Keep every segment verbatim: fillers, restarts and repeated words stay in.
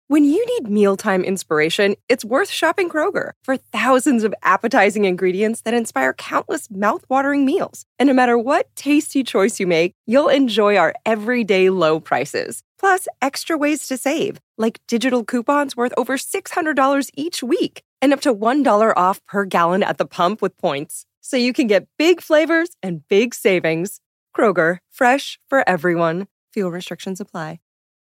When you need mealtime inspiration, it's worth shopping Kroger for thousands of appetizing ingredients that inspire countless mouth-watering meals. And no matter what tasty choice you make, you'll enjoy our everyday low prices. Plus, extra ways to save, like digital coupons worth over six hundred dollars each week and up to one dollar off per gallon at the pump with points. So you can get big flavors and big savings. Kroger, fresh for everyone. Fuel restrictions apply.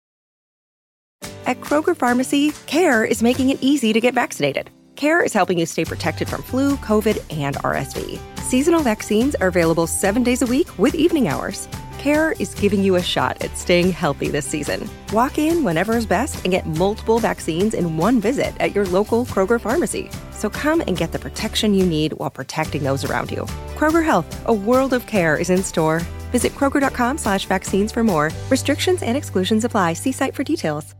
At Kroger Pharmacy, CARE is making it easy to get vaccinated. CARE is helping you stay protected from flu, COVID, and R S V. Seasonal vaccines are available seven days a week with evening hours. CARE is giving you a shot at staying healthy this season. Walk in whenever is best and get multiple vaccines in one visit at your local Kroger Pharmacy. So come and get the protection you need while protecting those around you. Kroger Health, a world of care is in store. Visit kroger.com slash vaccines for more. Restrictions and exclusions apply. See site for details.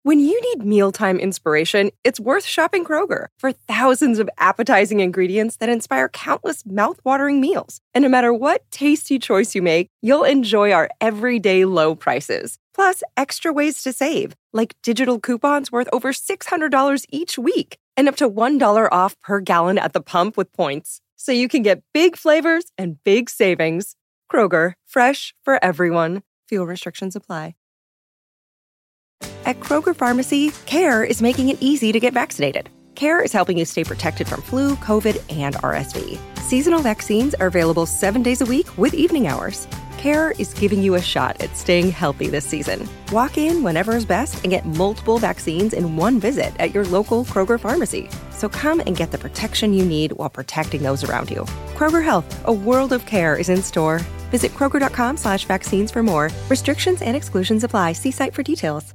When you need mealtime inspiration, it's worth shopping Kroger for thousands of appetizing ingredients that inspire countless mouth-watering meals. And no matter what tasty choice you make, you'll enjoy our everyday low prices. Plus, extra ways to save, like digital coupons worth over six hundred dollars each week and up to one dollar off per gallon at the pump with points. So you can get big flavors and big savings. Kroger, fresh for everyone. Fuel restrictions apply. At Kroger Pharmacy, CARE is making it easy to get vaccinated. CARE is helping you stay protected from flu, COVID, and R S V. Seasonal vaccines are available seven days a week with evening hours. CARE is giving you a shot at staying healthy this season. Walk in whenever is best and get multiple vaccines in one visit at your local Kroger Pharmacy. So come and get the protection you need while protecting those around you. Kroger Health, a world of care is in store. Visit kroger.com slash vaccines for more. Restrictions and exclusions apply. See site for details.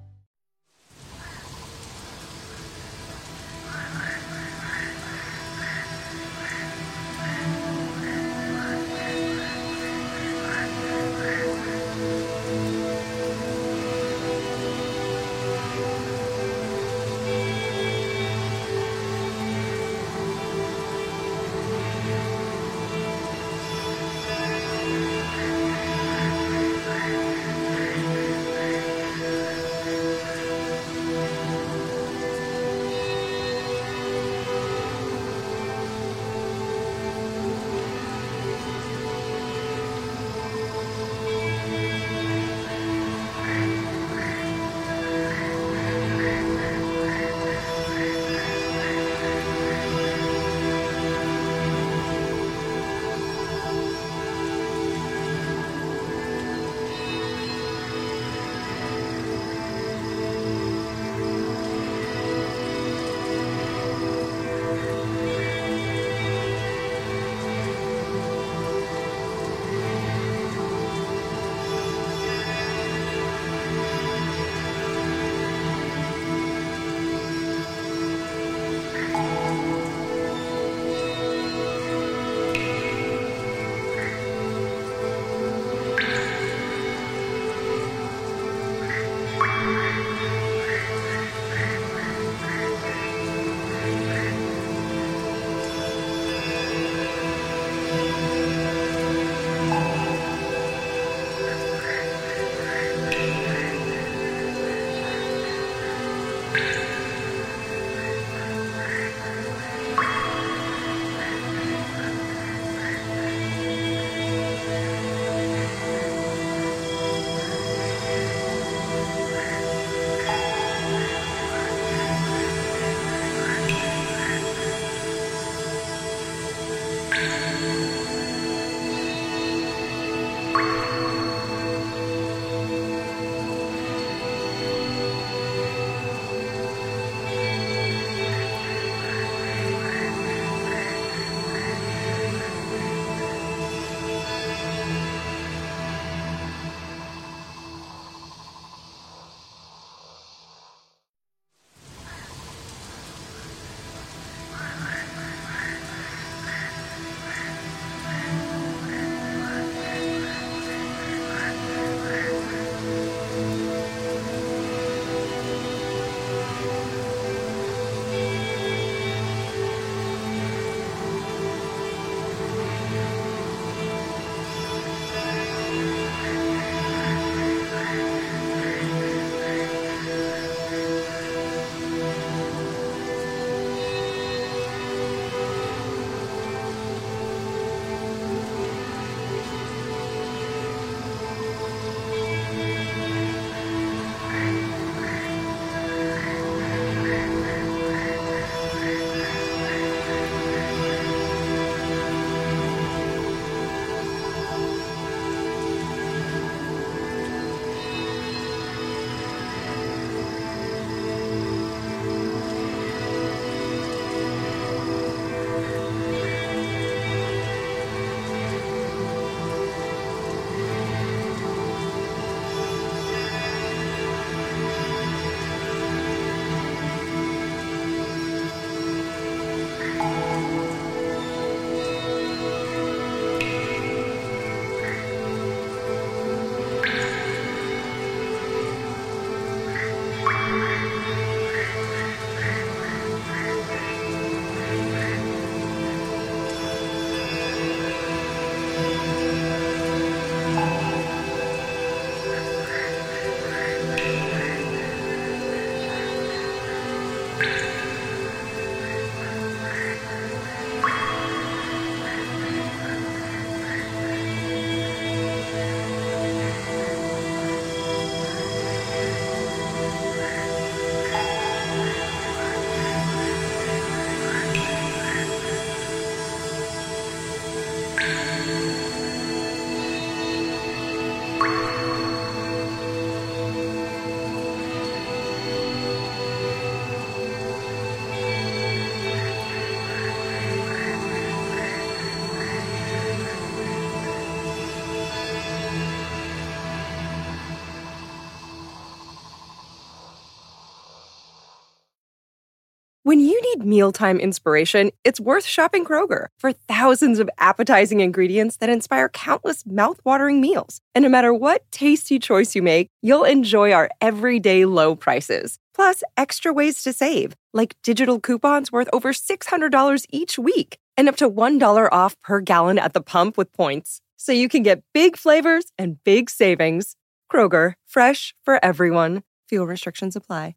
When you need mealtime inspiration, it's worth shopping Kroger for thousands of appetizing ingredients that inspire countless mouth-watering meals. And no matter what tasty choice you make, you'll enjoy our everyday low prices. Plus, extra ways to save, like digital coupons worth over six hundred dollars each week and up to one dollar off per gallon at the pump with points. So you can get big flavors and big savings. Kroger, fresh for everyone. Fuel restrictions apply.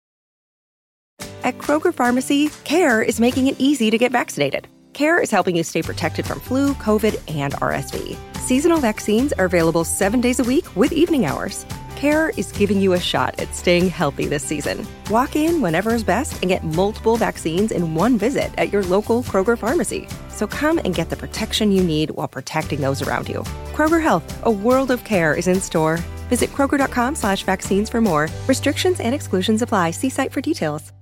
At Kroger Pharmacy, CARE is making it easy to get vaccinated. CARE is helping you stay protected from flu, COVID, and R S V. Seasonal vaccines are available seven days a week with evening hours. CARE is giving you a shot at staying healthy this season. Walk in whenever is best and get multiple vaccines in one visit at your local Kroger Pharmacy. So come and get the protection you need while protecting those around you. Kroger Health, a world of care is in store. Visit Kroger.com slash vaccines for more. Restrictions and exclusions apply. See site for details.